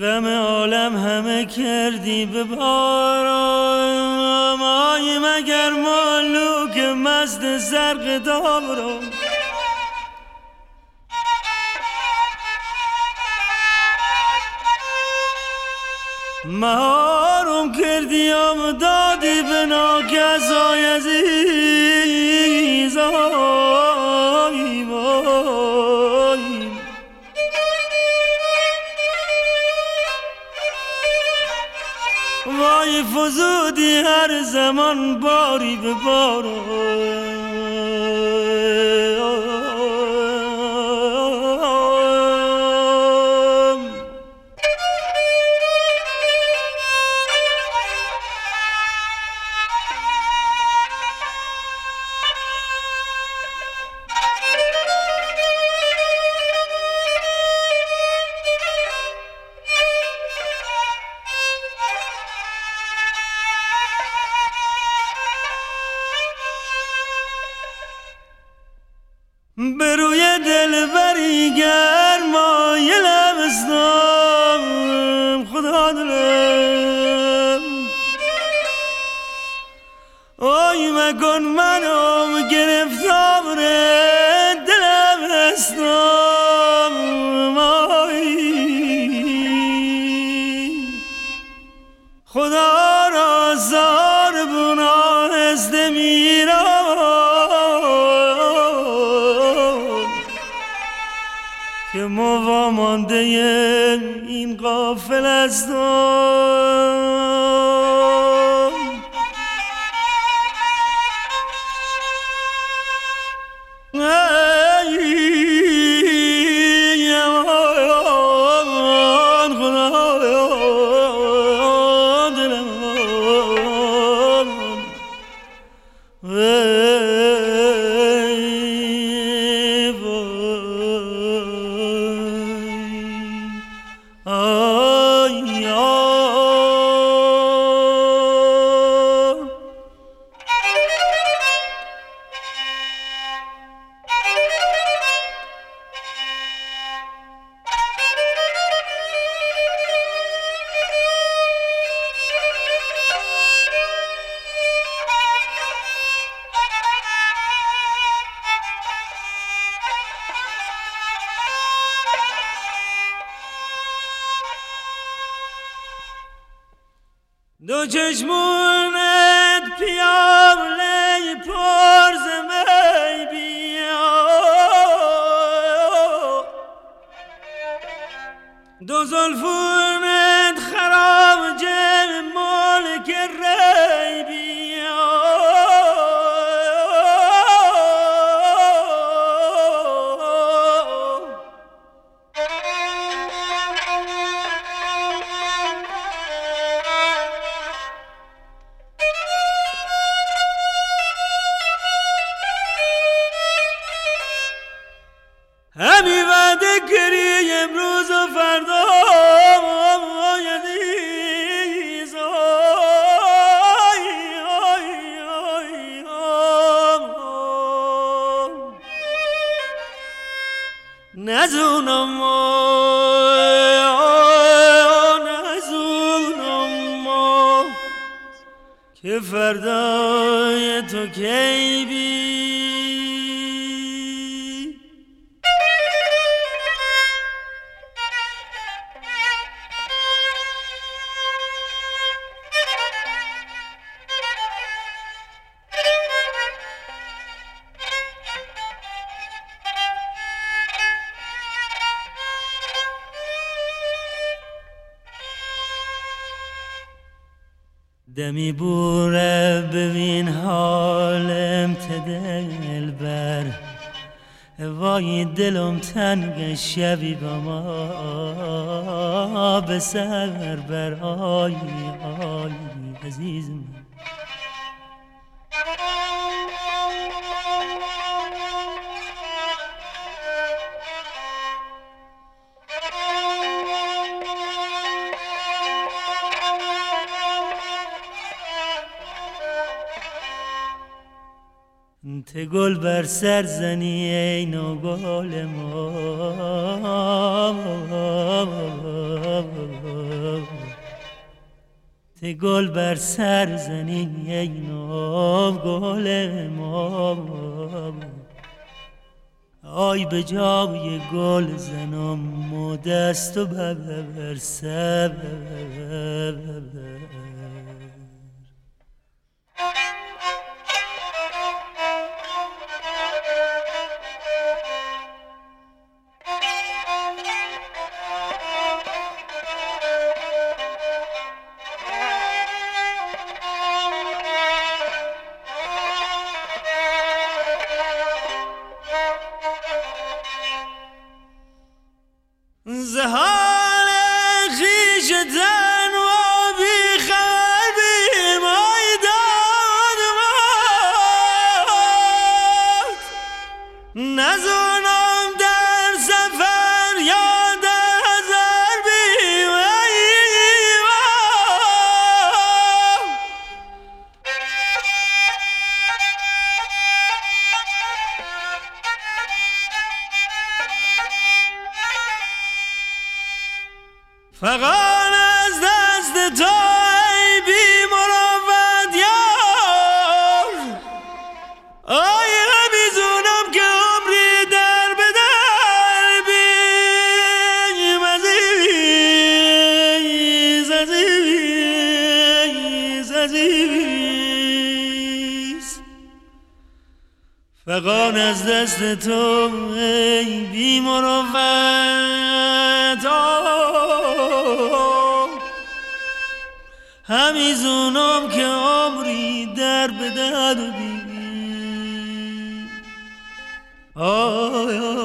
غم عالم همه کردی به بارم، آی مگر مالوک مست زرق دارم. مهارم کردی ام دادی به ناکسای عزیز. آی وای وای فزودی هر زمان باری به بارم. به روی دلبری گرمای لبستم خدا دلم. آی مکن منم گرفتار دلم هستم. خدا را زار بنا هست میرم که ما مانده این غافل هستم. دو چشمونت پیاله پر ز می بیا، دو زلفونت خراج ملک ری بیا. همی وعده کردی امروز و فردا عزیز. نزونم که فردای تو کی بی. دمی بوره ببین حالم دل بر، وای دلم تنگ شبی با ما به سر بر. آی آی عزیزم ته گل بر سر زنی ای نوگل ما. ته گل بر سر زنین ای نام گل ما آی به جای گل زنم و دستو ببر سر زهان خیش تن و بی خبر بی مایدان مات نزونم در سفر یا در هزار بی فقط از دست تو ای بی مروت یار آی همیزونم که عمری در به در بیم عزیز فقط از دست تو ای بی مروت همیزونم که عمری در به در بی آی